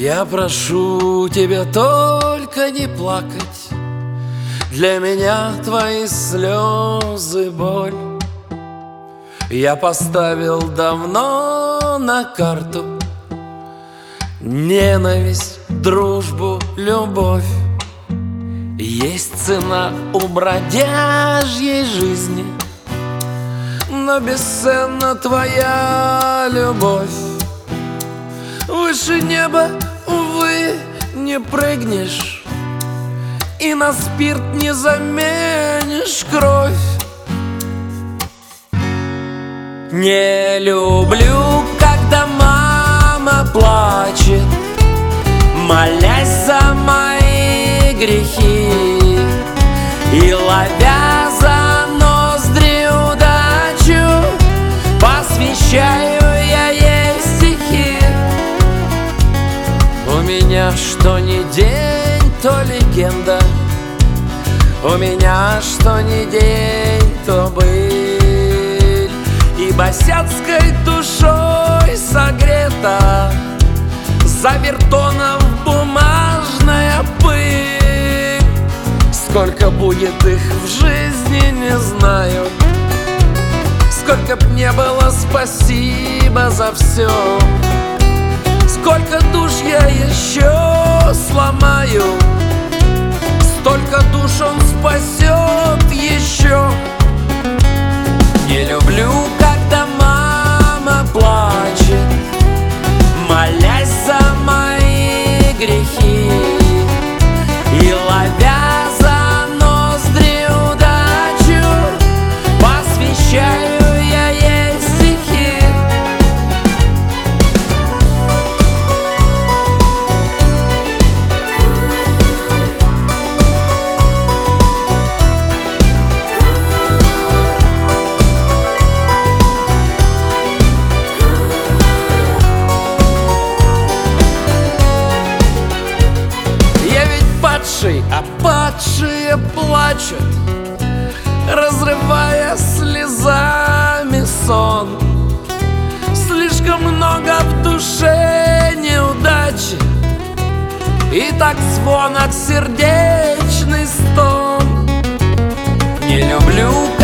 Я прошу тебя только не плакать. Для меня твои слезы боль. Я поставил давно на карту ненависть, дружбу, любовь. Есть цена у бродяжьей жизни, но бесценна твоя любовь. Выше неба, увы, не прыгнешь, и на спирт не заменишь кровь. Не люблю, когда мама плачет, молясь за мои грехи, и ловя за ноздри удачу, посвящаю я ей стихи. У меня что ни день, то легенда, у меня что ни день, то быль, и босяцкой душой согрета за вертоном бумажная пыль. Сколько будет их в жизни, не знаю, сколько б не было спасибо за все, сколько душ я еще сломаю, столько душ он спасет еще. Не люблю, когда мама плачет, молясь за мои грехи, и ловя за ноздри удачу, посвящаю я ей стихи. А падшие плачут, разрывая слезами сон. Слишком много в душе неудачи, и так звонок сердечный стон. Не люблю,